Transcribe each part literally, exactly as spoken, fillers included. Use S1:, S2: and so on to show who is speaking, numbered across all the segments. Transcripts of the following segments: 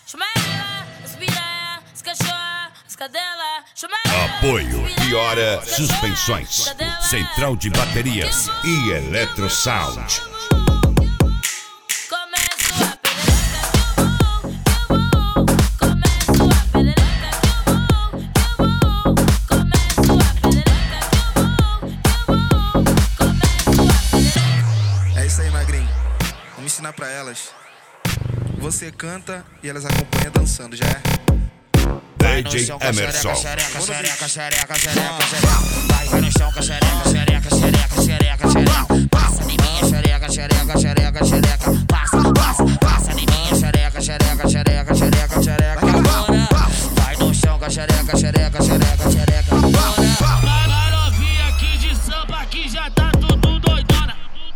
S1: chama ela, as piranha, as cachorra, as cadela, chama ela.
S2: Apoio Piora Suspensões, Central de Baterias e Electro Sound.
S3: Ensinar pra elas. Você canta e elas acompanham dançando, já é?
S2: D J Emerson.
S4: Xereca, xereca, xereca, xereca, xereca. Vai, vai no chão com a xereca, xereca, xereca, xereca, xereca. Passa de mim, xereca, xereca, xereca, xereca. Passa, passa, passa de mim, xereca, xereca, xereca, xereca, xereca. Agora, vai no chão com a xereca, xereca, xereca, xereca. Agora,
S5: vai novinha aqui de samba que já tá tudo doidona.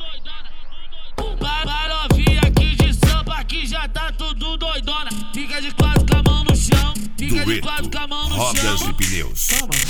S5: Vai, vai novinha aqui de samba que já tá tudo doidona. Fica de quatro com a mão no chão. Fica de quatro com a mão no chão.
S2: Rodas e pneus.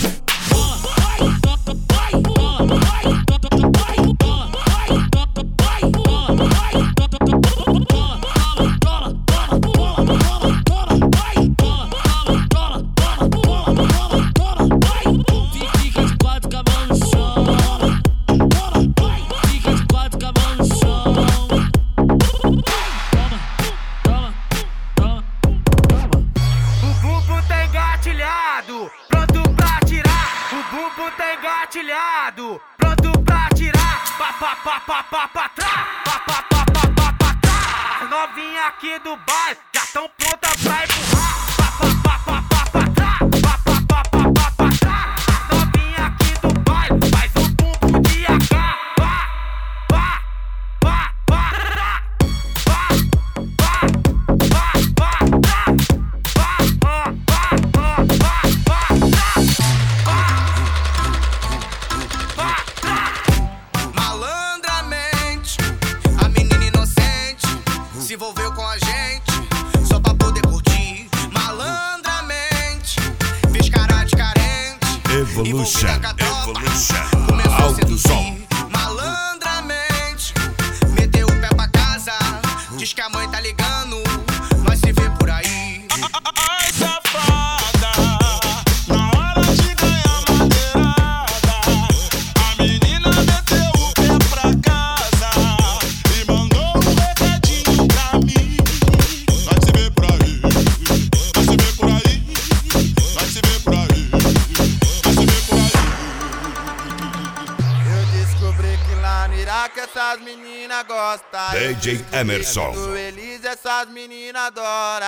S5: Pronto pra tirar, o bumbum tá engatilhado. Pronto pra tirar, pa pa pa pa pa pa trás, pa pa pa pa pa pa trás. Novinha aqui do bairro já tão pronta pra empurrar. Pa pa pa pa pa pa trás, pa pa pa pa pa pa trás. Novinha aqui do bairro faz o bumbum de A K. Pa pa pa pa trás, pa pa pa pa trás, pa pa pa pa.
S6: Malandramente, a menina inocente se envolveu com a gente só pra poder curtir. Malandramente, fez cara de carente,
S2: Evolution, Evolution,
S6: começou a
S2: alto som.
S6: seduzir. Malandramente, meteu o pé pra casa, diz que a mãe tá ligando, nós se vê por aí.
S7: Ai, safada, na hora de ganhar madeirada, a menina meteu o pé pra casa e mandou um recadinho pra mim. Nós se vê por aí, nós se vê por aí, nós se vê por aí, nós se vê por aí.
S8: Eu descobri que lá no Iraque essas meninas gostam.
S2: D J Emerson.
S8: Do Elise essas meninas adoram.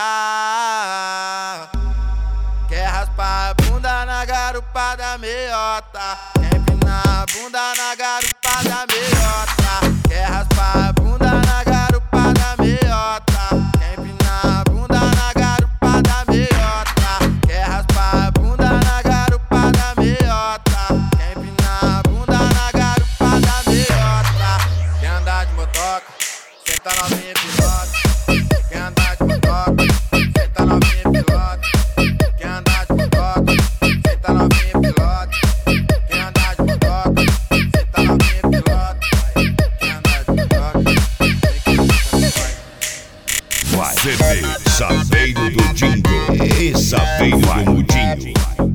S8: Quer raspar a bunda na garupa da meiota. Quer empinar a bunda na garupa da meiota. Quer raspar a bunda na garupa da meiota. Quer empinar a bunda na garupa da meiota. Quer raspar a bunda na garupa da meiota. Quer empinar a bunda na garupa da meiota. Quer andar de motoca, senta novinha e pilota. Quer andar de motoca, senta novinha e pilota. Quer andar de motoca, senta novinha e pilota. Quer andar de motoca, senta novinha e pilota. Quer andar de motoca,
S2: Vai. C D Saveiro do Dingo e Saveiro do Mudinho.